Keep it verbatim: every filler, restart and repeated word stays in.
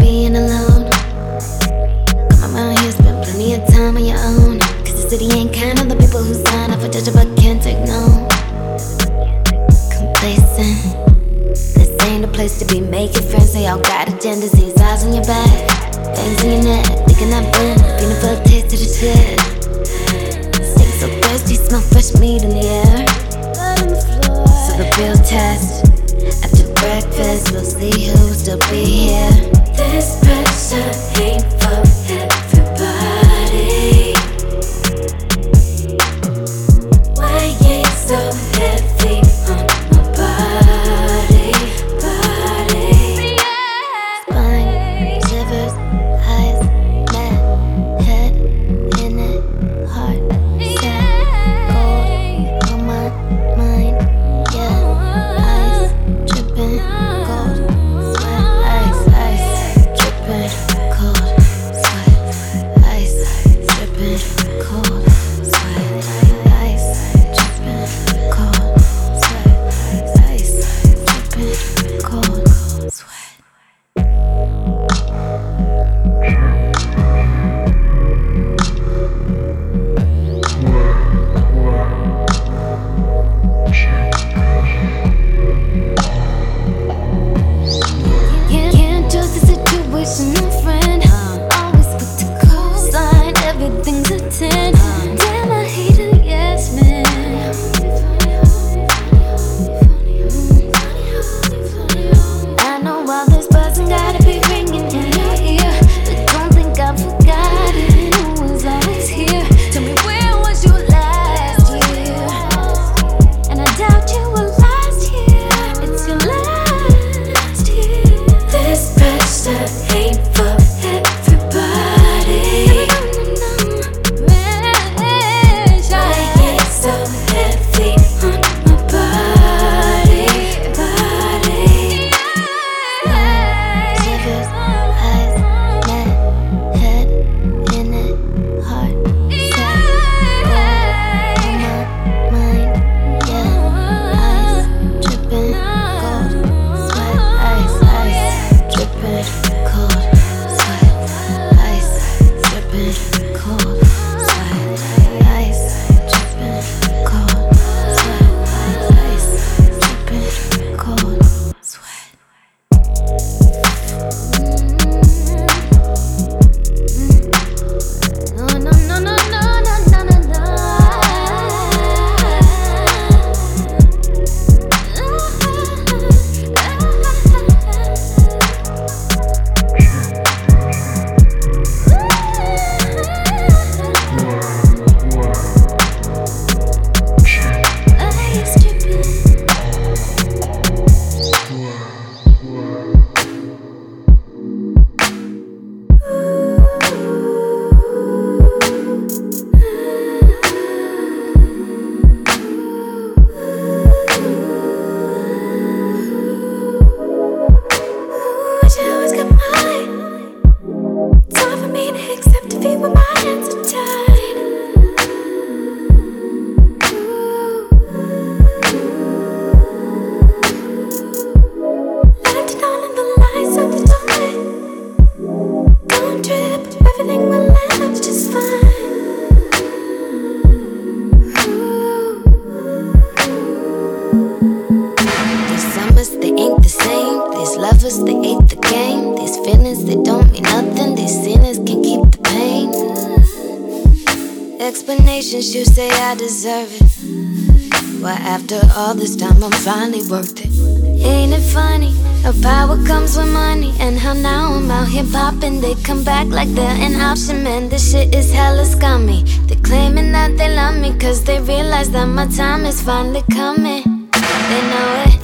being alone. Come around here, spend plenty of time on your own. Cause the city ain't kind of the people who sign up for judging but can't take no. Complacent. This ain't a place to be making friends. They all got agendas. These eyes on your back, fangs in your neck, thinking that burn, feeling for a taste of the shit. Stink so thirsty, smell fresh meat in the air. So the real test, after breakfast, we'll see who'll still be here. This pressure ain't for everybody. Why ain't so heavy on my body, body? Spine shivers, eyes mad, head in it, heart sad, cold on my mind, yeah. Ice dripping, cold sweat, ice, ice dripping, cold sweat, ice dripping, cold sweat, ice dripping, cold sweat, ice dripping, cold sweat. Can't, can't trust the situation, my friend. Always quick to co-sign, everything's a ten. Damn, I hate a yes man. I know all this buzzing gotta be ringing in your ear, but don't think I've forgotten who was always here. Tell me, where was you last year? And I doubt you were last year. It's your last year. This pressure ain't for everybody. Why ain't so heavy on my body, body? Shivers, eyes mad, head in it, heart sad, cold on my mind, yeah. Ice dripping, cold sweat, ice, ice dripping, cold sweat, ice dripping, cold sweat, ice dripping, cold sweat, ice dripping, cold sweat. No, no, no, no, no, no, no, no, no. Ice dripping. Wish I always got mine. It's hard for me to accept defeat when my hands are tied. Landing all in the lights of the moment. Don't trip, everything will land up just fine. These summers, they ain't the same. These lovers, they ate the game. These feelings, they don't mean nothing. These sinners can keep the pain. Explanations, you say I deserve it. Why after all this time I'm finally worth it. Ain't it funny how power comes with money, and how now I'm out here popping. They come back like they're an option, man. This shit is hella scummy. They're claiming that they love me cause they realize that my time is finally coming. They know it.